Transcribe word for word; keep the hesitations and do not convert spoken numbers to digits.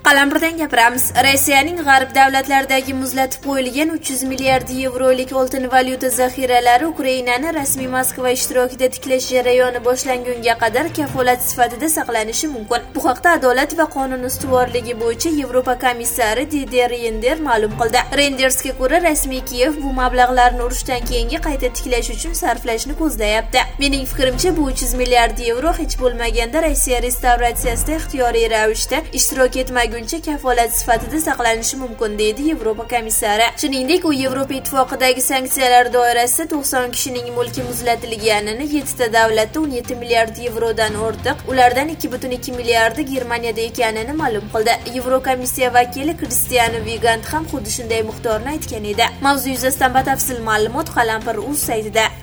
Qalampirdan gapiramiz. Rossiyaning g'arb davlatlaridagi muzlatib qo'yilgan uch yuz milliard yevrolik oltin valyuta zaxiralari Ukrainani rasmiy Moskva ishtirokida tiklash jarayoni boshlangunga qadar kafolat sifatida saqlanishi mumkin. Bu haqda Adolat va qonun ustuvorligi bo'yicha Yevropa komissari Didier Reynders ma'lum qildi. Reyndersga ko'ra, rasmiy Kiyev bu mablag'larni urushdan keyingi qayta tiklash uchun sarflashni ko'zlayapti. Mening fikrimcha, bu uch yuz milliard yevro hech bo'lmaganda Rossiya restavratsiyasida ixtiyoriy ravishda ishtirok etmaguncha kafolat sifatida saqlanishi mumkin, deydi Yevropa komissari. Shuningdek, u Yevropa ittifoqidagi sanksiyalar doirasida to'qson kishining mulki muzlatilganini, yettita davlatda o'n yetti milliard yevrodan ortiq, ulardan ikki butun ikki milliardi Germaniyada ekanini ma'lum qildi. Yevrokomissiya vakili Kristian Vigand ham xuddi shunday miqdorni aytgan edi. Mavzu yuzasidan batafsil ma'lumot Qalampir.uz saytida.